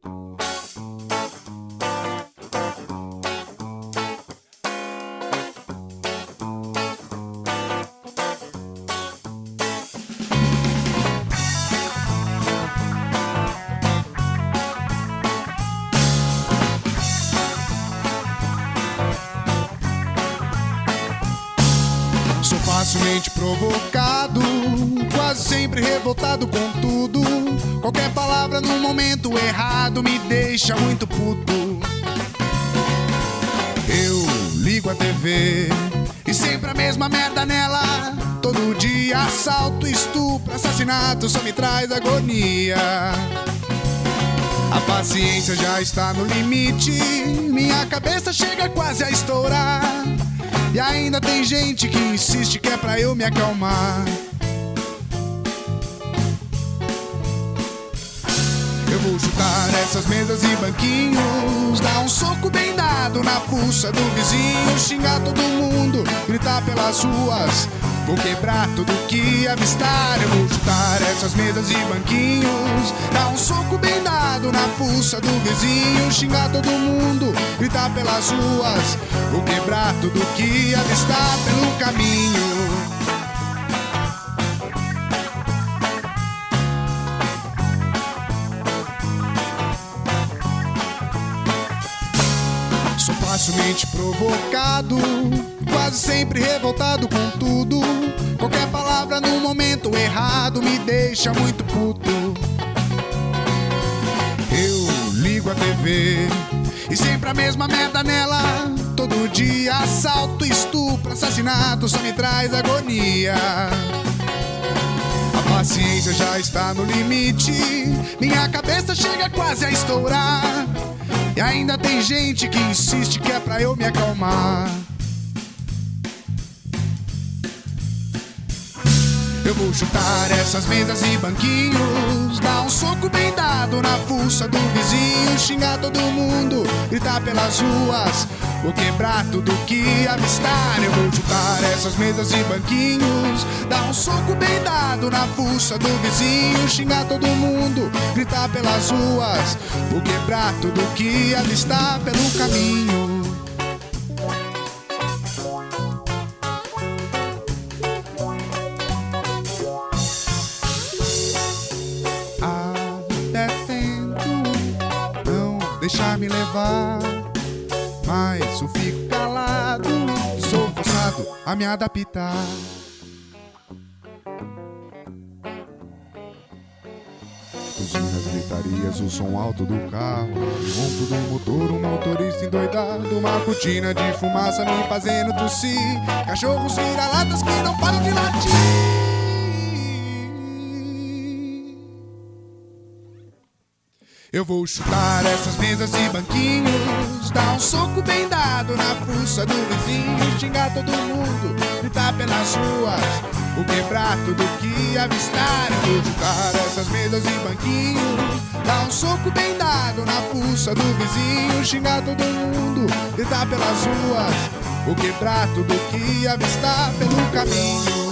Sou facilmente provocado, quase sempre revoltado com tudo. Qualquer palavra no momento errado me deixa muito puto. Eu ligo a TV e sempre a mesma merda nela. Todo dia assalto, estupro, assassinato só me traz agonia. A paciência já está no limite, minha cabeça chega quase a estourar. E ainda tem gente que insiste que é pra eu me acalmar. Eu vou chutar essas mesas e banquinhos, dar um soco bem dado na fuça do vizinho, xingar todo mundo, gritar pelas ruas, vou quebrar tudo que avistar. Eu vou chutar essas mesas e banquinhos, dar um soco bem dado na fuça do vizinho, xingar todo mundo, gritar pelas ruas, vou quebrar tudo que avistar pelo caminho. Sou facilmente provocado, quase sempre revoltado com tudo. Qualquer palavra no momento errado me deixa muito puto. Eu ligo a TV e sempre a mesma merda nela. Todo dia assalto, estupro, assassinato só me traz agonia. A paciência já está no limite, minha cabeça chega quase a estourar. E ainda tem gente que insiste que é pra eu me acalmar. Eu vou chutar essas mesas e banquinhos, dar um soco bem dado na fuça do vizinho, xingar todo mundo, gritar pelas ruas, vou quebrar tudo que avistar. Eu vou chutar essas mesas e banquinhos, dar um soco bem dado na fuça do vizinho, xingar todo mundo, gritar pelas ruas, vou quebrar tudo que avistar pelo caminho. Deixar me levar, mas eu fico calado, sou forçado a me adaptar. Buzinas, gritarias, o som alto do carro, o ronco do motor, um motorista endoidado, uma cortina de fumaça me fazendo tossir, cachorros vira-latas que não param de latir. Eu vou chutar essas mesas e banquinhos, dar um soco bem dado na fuça do vizinho, xingar todo mundo, gritar pelas ruas, vou quebrar tudo que avistar. Eu vou chutar essas mesas e banquinhos, dar um soco bem dado na fuça do vizinho, xingar todo mundo, gritar pelas ruas, vou quebrar tudo que avistar pelo caminho.